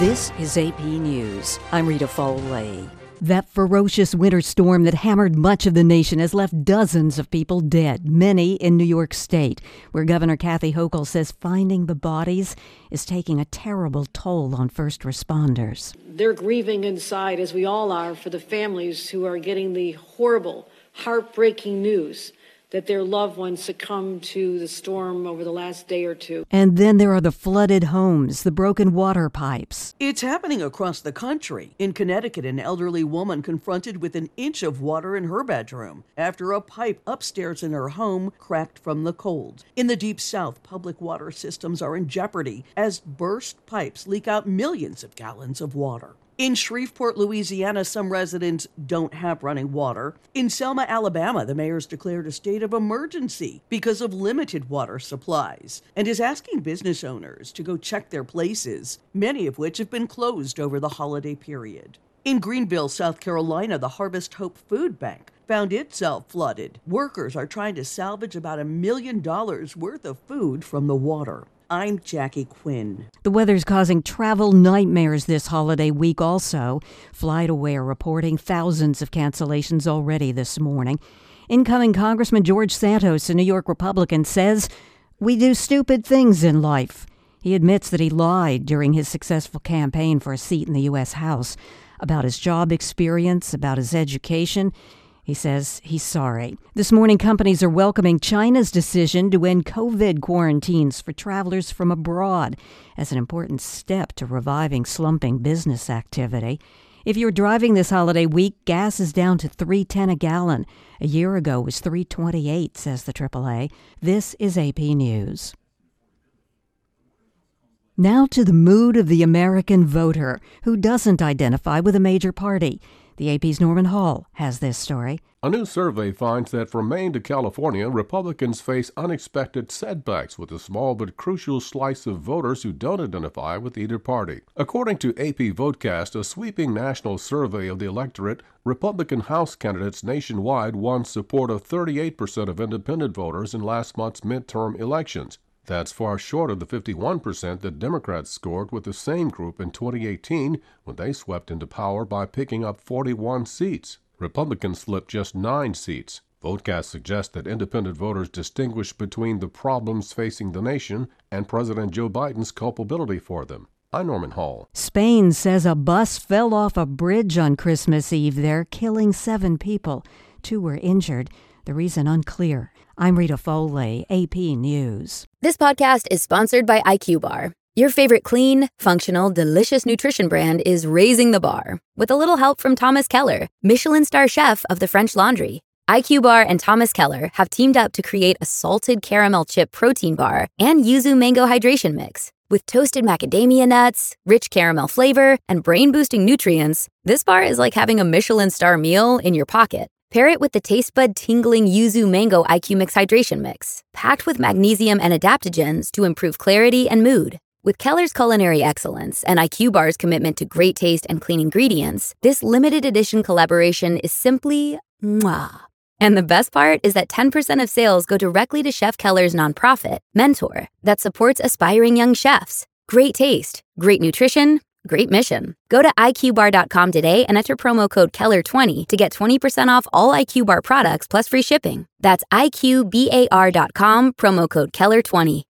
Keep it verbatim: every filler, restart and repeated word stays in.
This is A P News. I'm Rita Foley. That ferocious winter storm that hammered much of the nation has left dozens of people dead, many in New York State, where Governor Kathy Hochul says finding the bodies is taking a terrible toll on first responders. They're grieving inside, as we all are, for the families who are getting the horrible, heartbreaking news that their loved ones succumbed to the storm over the last day or two. And then there are the flooded homes, the broken water pipes. It's happening across the country. In Connecticut, an elderly woman confronted with an inch of water in her bedroom after a pipe upstairs in her home cracked from the cold. In the Deep South, public water systems are in jeopardy as burst pipes leak out millions of gallons of water. In Shreveport, Louisiana, some residents don't have running water. In Selma, Alabama, the mayor's declared a state of emergency because of limited water supplies and is asking business owners to go check their places, many of which have been closed over the holiday period. In Greenville, South Carolina, the Harvest Hope Food Bank found itself flooded. Workers are trying to salvage about a million dollars worth of food from the water. I'm Jackie Quinn. The weather's causing travel nightmares this holiday week also. FlightAware reporting thousands of cancellations already this morning. Incoming Congressman George Santos, a New York Republican, says, "We do stupid things in life." He admits that he lied during his successful campaign for a seat in the U S House about his job experience, about his education. He says he's sorry. This morning, companies are welcoming China's decision to end COVID quarantines for travelers from abroad as an important step to reviving slumping business activity. If you're driving this holiday week, gas is down to three dollars and ten cents a gallon. A year ago it was three dollars and twenty-eight cents, says the triple A. This is A P News. Now to the mood of the American voter who doesn't identify with a major party. The A P's Norman Hall has this story. A new survey finds that from Maine to California, Republicans face unexpected setbacks with a small but crucial slice of voters who don't identify with either party. According to A P Votecast, a sweeping national survey of the electorate, Republican House candidates nationwide won support of thirty-eight percent of independent voters in last month's midterm elections. That's far short of the fifty-one percent that Democrats scored with the same group in twenty eighteen when they swept into power by picking up forty-one seats. Republicans slipped just nine seats. Votecast suggests that independent voters distinguish between the problems facing the nation and President Joe Biden's culpability for them. I'm Norman Hall. Spain says a bus fell off a bridge on Christmas Eve there, killing seven people. Two were injured. The reason unclear. I'm Rita Foley, A P News. This podcast is sponsored by I Q Bar. Your favorite clean, functional, delicious nutrition brand is raising the bar with a little help from Thomas Keller, Michelin star chef of the French Laundry. I Q Bar and Thomas Keller have teamed up to create a salted caramel chip protein bar and yuzu mango hydration mix. With toasted macadamia nuts, rich caramel flavor, and brain-boosting nutrients, this bar is like having a Michelin star meal in your pocket. Pair it with the taste bud tingling yuzu mango I Q Mix hydration mix, packed with magnesium and adaptogens to improve clarity and mood. With Keller's culinary excellence and I Q Bar's commitment to great taste and clean ingredients, this limited edition collaboration is simply mwah. And the best part is that ten percent of sales go directly to Chef Keller's nonprofit, Mentor, that supports aspiring young chefs. Great taste, great nutrition, great mission. Go to I Q bar dot com today and enter promo code Keller twenty to get twenty percent off all I Q Bar products plus free shipping. That's I Q bar dot com, promo code Keller twenty.